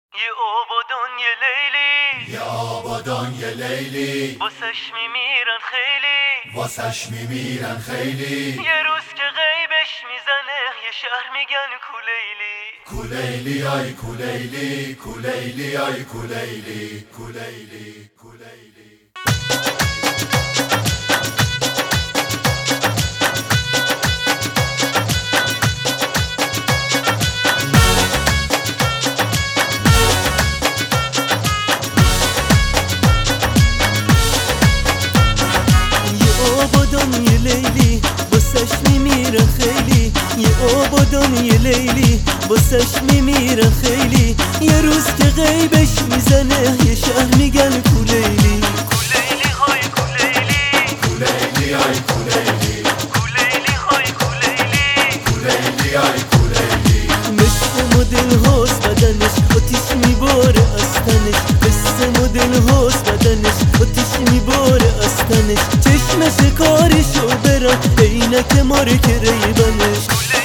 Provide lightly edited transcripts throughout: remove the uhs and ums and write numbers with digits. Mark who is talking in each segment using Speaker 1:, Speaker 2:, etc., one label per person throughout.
Speaker 1: یه آبادان یه لیلی،
Speaker 2: یه آبادان یه لیلی،
Speaker 1: واسش میمیرن خیلی،
Speaker 2: واسش میمیرن خیلی.
Speaker 1: یه روز که غیبش میزنه یه شهر میگن کولیلی.
Speaker 2: کولیلی آی کولیلی، کولیلی آی کولیلی، کولیلی کولیلی.
Speaker 3: آبادان یه لیلی واسش میمیرن خیلی، یه روز که غیبش میزنه یه شهر میگن کولیلی.
Speaker 1: کولیلی های کولیلی،
Speaker 2: کولیلی آی کولیلی،
Speaker 1: کولیلی های کولیلی،
Speaker 2: کولیلی آی کولیلی.
Speaker 3: مثل مدل هاست بدنش آتیش میباره از تنش، مثل مدل هاست بدنش آتیش میباره از تنش. چشمش کارشو برم عینک ماره که ریبنش.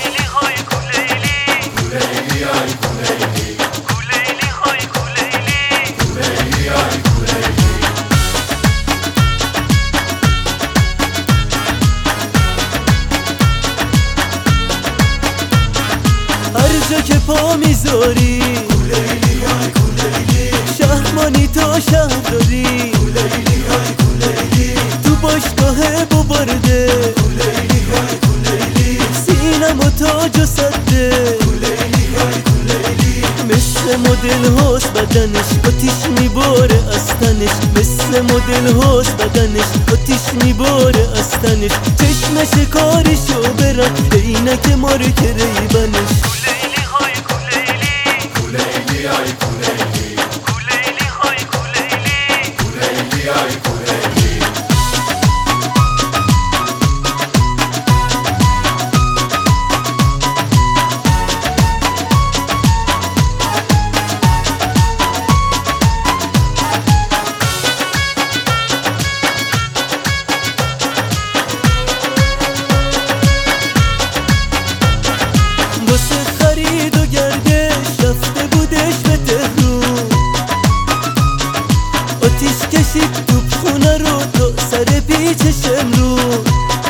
Speaker 3: هر جا که پا میذاری
Speaker 2: کولیلی آی کولیلی،
Speaker 3: شهرمانی تا شهر داری.
Speaker 2: کولیلی آی کولیلی،
Speaker 3: تو باشگاه ببرده
Speaker 2: کولیلی آی کولیلی،
Speaker 3: سینم و تاج و سده.
Speaker 2: کولیلی آی کولیلی.
Speaker 3: مثل مدل هاست بدنش آتیش میباره از تنش، مثل مدل هاست بدنش آتیش میباره از تنش. چشمش کارشو برم عینک ماره که ریبنش.
Speaker 2: کولیلی آی کولیلی،
Speaker 1: کولیلی های کولیلی،
Speaker 2: کولیلی آی کولیلی.
Speaker 3: واسه خرید و گردش رفته بودش به تهرون، آتیش کشید توپ خونه رو تا سر پیچش امرون.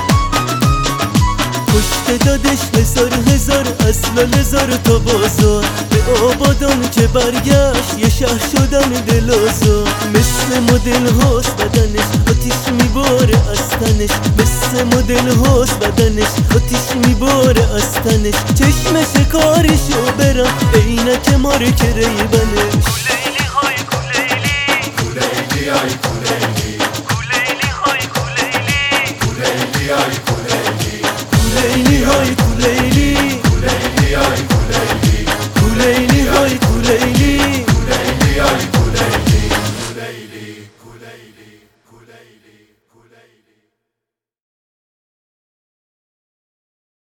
Speaker 3: کشته دادش هزار اسلال تا بازار، به آبادان که برگشت یه شهر شدن دلازار. مثل مدل هاست بدنش آتیش میباره از تنش، مثل مدل هاست بدنش آتیش میباره از تنش. چشمش کارشو برم عینک ماره که ریبنش.
Speaker 2: کولیلی آی کولیلی،
Speaker 1: کولیلی های کولیلی،
Speaker 2: کولیلی آی کولیلی،
Speaker 3: کولیلی های کولیلی،
Speaker 2: کولیلی آی کولیلی،
Speaker 3: کولیلی های کولیلی.
Speaker 2: کولیلی آی کولیلی، کولیلی کولیلی کولیلی.